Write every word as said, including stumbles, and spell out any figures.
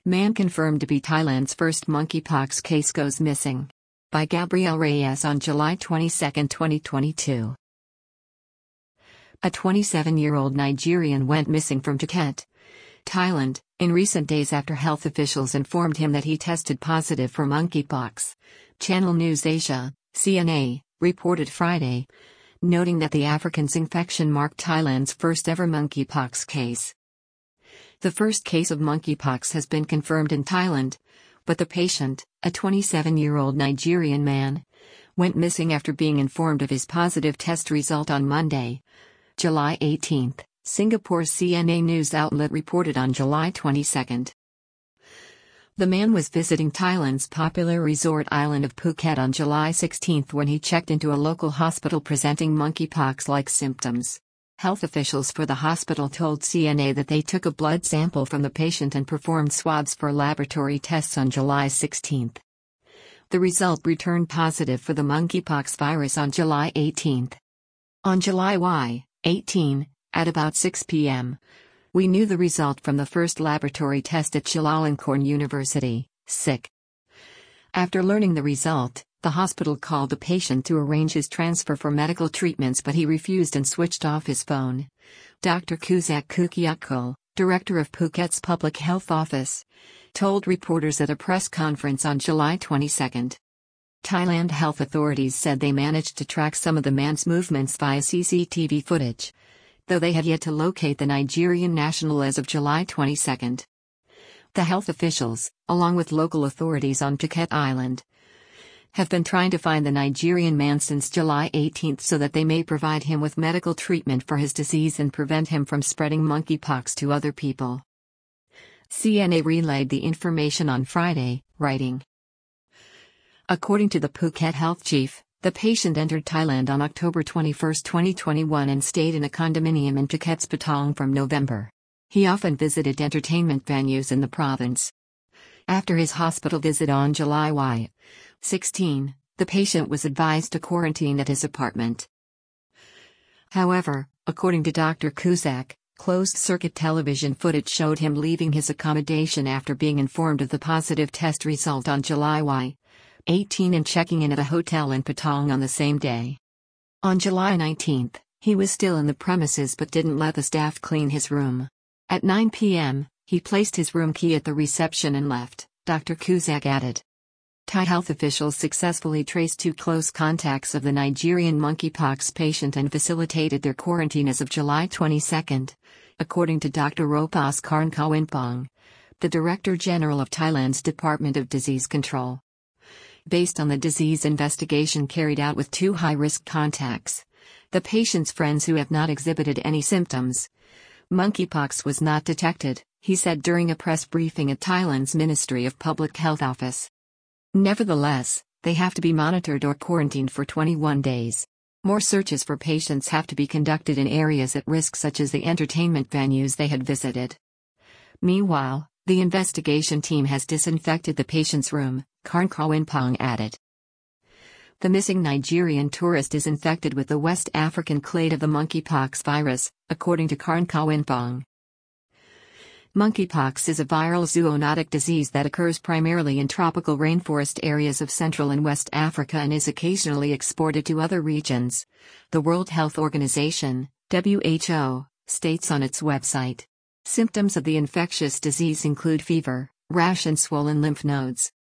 Man confirmed to be Thailand's first monkeypox case goes missing. By Gabriel Reyes on July twenty-second, twenty twenty-two. A twenty-seven-year-old Nigerian went missing from Phuket, Thailand, in recent days after health officials informed him that he tested positive for monkeypox. Channel News Asia, C N A, reported Friday, noting that the African's infection marked Thailand's first ever monkeypox case. The first case of monkeypox has been confirmed in Thailand, but the patient, a twenty-seven-year-old Nigerian man, went missing after being informed of his positive test result on Monday, July eighteenth, Singapore's C N A news outlet reported on July twenty-second. The man was visiting Thailand's popular resort island of Phuket on July sixteenth when he checked into a local hospital presenting monkeypox-like symptoms. Health officials for the hospital told C N A that they took a blood sample from the patient and performed swabs for laboratory tests on July sixteenth. The result returned positive for the monkeypox virus on July eighteenth. On July eighteenth, at about six p m, we knew the result from the first laboratory test at Chulalongkorn University, S I C. After learning the result, the hospital called the patient to arrange his transfer for medical treatments, but he refused and switched off his phone. Doctor Kuzak Kukiakul, director of Phuket's Public Health Office, told reporters at a press conference on July twenty-second. Thailand health authorities said they managed to track some of the man's movements via C C T V footage, though they had yet to locate the Nigerian national as of July twenty-second. The health officials, along with local authorities on Phuket Island, have been trying to find the Nigerian man since July eighteenth so that they may provide him with medical treatment for his disease and prevent him from spreading monkeypox to other people. C N A relayed the information on Friday, writing, according to the Phuket health chief, the patient entered Thailand on October twenty-first, twenty twenty-one and stayed in a condominium in Phuket's Patong from November. He often visited entertainment venues in the province. After his hospital visit on July sixteenth, the patient was advised to quarantine at his apartment. However, according to Doctor Kuzak, closed-circuit television footage showed him leaving his accommodation after being informed of the positive test result on July eighteenth and checking in at a hotel in Patong on the same day. On July nineteenth, he was still in the premises but didn't let the staff clean his room. At nine p m, he placed his room key at the reception and left, Doctor Kuzak added. Thai health officials successfully traced two close contacts of the Nigerian monkeypox patient and facilitated their quarantine as of July twenty-second, according to Doctor Ropas Karnkawinpong, the Director General of Thailand's Department of Disease Control. Based on the disease investigation carried out with two high-risk contacts, the patient's friends who have not exhibited any symptoms, monkeypox was not detected, he said during a press briefing at Thailand's Ministry of Public Health Office. Nevertheless, they have to be monitored or quarantined for twenty-one days. More searches for patients have to be conducted in areas at risk such as the entertainment venues they had visited. Meanwhile, the investigation team has disinfected the patient's room, Karnkawinpong added. The missing Nigerian tourist is infected with the West African clade of the monkeypox virus, according to Karnkawinpong. Monkeypox is a viral zoonotic disease that occurs primarily in tropical rainforest areas of Central and West Africa and is occasionally exported to other regions, the World Health Organization, W H O, states on its website. Symptoms of the infectious disease include fever, rash and swollen lymph nodes.